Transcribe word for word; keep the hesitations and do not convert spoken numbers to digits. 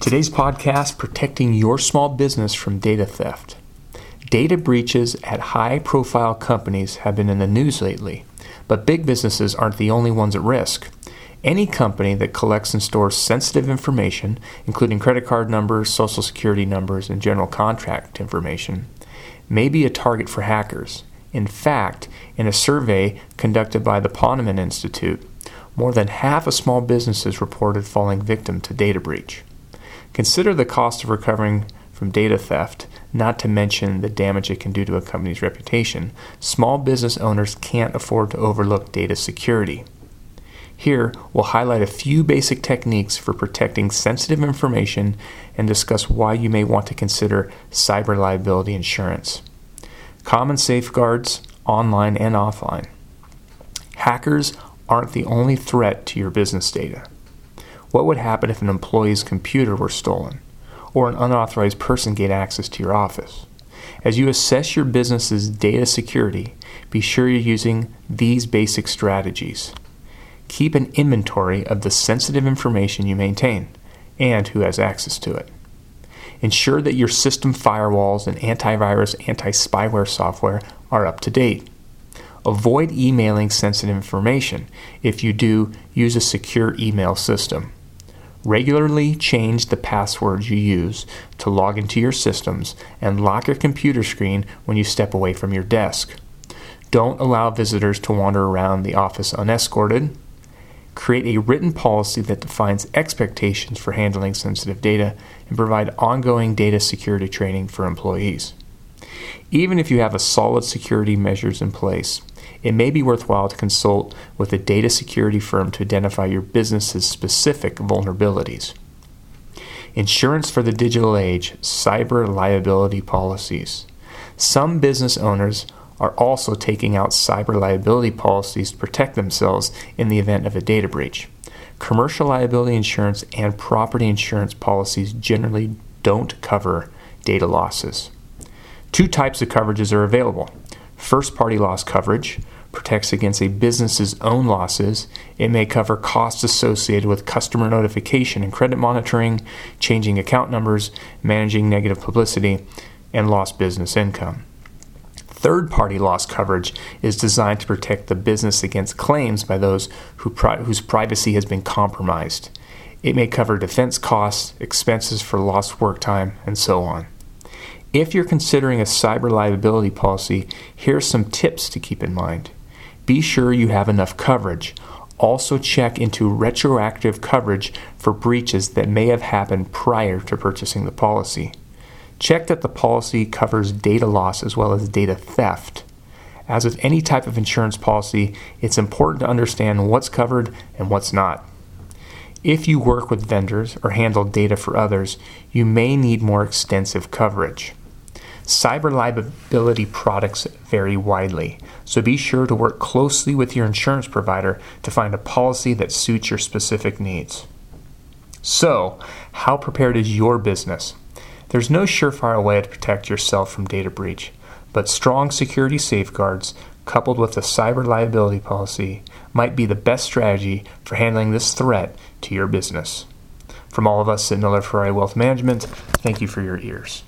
Today's podcast, protecting your small business from data theft. Data breaches at high-profile companies have been in the news lately, but big businesses aren't the only ones at risk. Any company that collects and stores sensitive information, including credit card numbers, social security numbers, and general contract information, may be a target for hackers. In fact, in a survey conducted by the Ponemon Institute, more than half of small businesses reported falling victim to data breach. Consider the cost of recovering from data theft, not to mention the damage it can do to a company's reputation. Small business owners can't afford to overlook data security. Here, we'll highlight a few basic techniques for protecting sensitive information and discuss why you may want to consider cyber liability insurance. Common safeguards, online and offline. Hackers aren't the only threat to your business data. What would happen if an employee's computer were stolen, or an unauthorized person gained access to your office? As you assess your business's data security, be sure you're using these basic strategies. Keep an inventory of the sensitive information you maintain and who has access to it. Ensure that your system firewalls and antivirus, anti-spyware software are up to date. Avoid emailing sensitive information. If you do, use a secure email system. Regularly change the passwords you use to log into your systems and lock your computer screen when you step away from your desk. Don't allow visitors to wander around the office unescorted. Create a written policy that defines expectations for handling sensitive data and provide ongoing data security training for employees. Even if you have a solid security measures in place, it may be worthwhile to consult with a data security firm to identify your business's specific vulnerabilities. Insurance for the digital age, cyber liability policies. Some business owners are also taking out cyber liability policies to protect themselves in the event of a data breach. Commercial liability insurance and property insurance policies generally don't cover data losses. Two types of coverages are available. First-party loss coverage protects against a business's own losses. It may cover costs associated with customer notification and credit monitoring, changing account numbers, managing negative publicity, and lost business income. Third-party loss coverage is designed to protect the business against claims by those who pri- whose privacy has been compromised. It may cover defense costs, expenses for lost work time, and so on. If you're considering a cyber liability policy, here are some tips to keep in mind. Be sure you have enough coverage. Also check into retroactive coverage for breaches that may have happened prior to purchasing the policy. Check that the policy covers data loss as well as data theft. As with any type of insurance policy, it's important to understand what's covered and what's not. If you work with vendors or handle data for others, you may need more extensive coverage. Cyber liability products vary widely, so be sure to work closely with your insurance provider to find a policy that suits your specific needs. So, how prepared is your business? There's no surefire way to protect yourself from data breach, but strong security safeguards coupled with a cyber liability policy might be the best strategy for handling this threat to your business. From all of us at Miller Ferrari Wealth Management, thank you for your ears.